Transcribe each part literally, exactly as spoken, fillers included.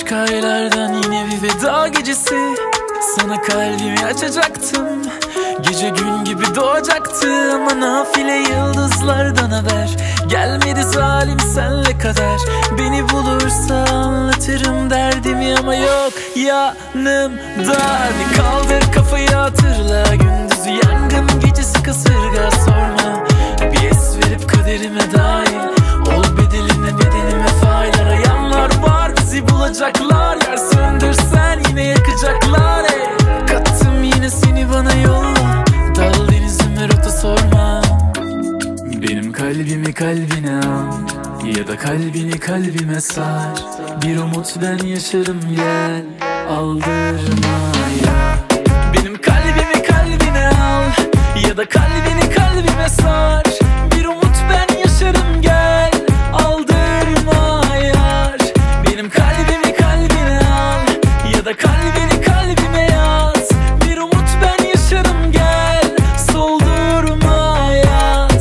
Başka aylardan yine bir veda gecesi. Sana kalbimi açacaktım, gece gün gibi doğacaktı. Ama nafile yıldızlardan haber gelmedi, zalim senle kader. Beni bulursa anlatırım derdimi ama yok yanımda. Hadi kaldır kafayı, hatırla gündüzü yangın, gecesi kasırga. Sorma bir es verip kaderime dahil ol, bedeline bedenime fail. Arayanlar var, bizi bulacaklar. Yer söndürsen yine yakacaklar. Ey, kattım yine seni bana yolla, dal denizime rota sorma. Benim kalbimi kalbine al, ya da kalbini kalbime sar. Bir umut ben yaşarım, gel aldırma ya. Benim kalbimi kalbine al, ya da kalbini kalbime sar. Bir umut ben yaşarım, gel aldırma yar. Benim kalbimi kalbine al, ya da kalbini kalbime yaz. Bir umut ben yaşarım, gel soldurma yaz.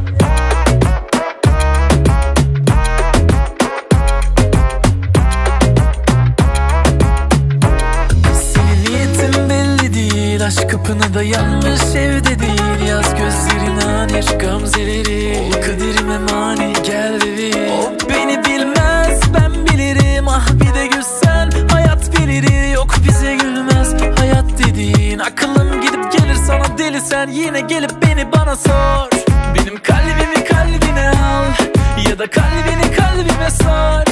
Senin niyetin belli değil, aşk kapına dayanmış evde değil. Yaz gözlerin anir gamzeleri, ol kaderime mani, gel bebeğim. O beni bilmez, ben bilirim. Ah bir de gülsen hayat belirir. Yok bize gülmez hayat dediğin. Aklım gidip gelir sana deli, sen yine gelip beni bana sor. Benim kalbimi kalbine al, ya da kalbini kalbime sar.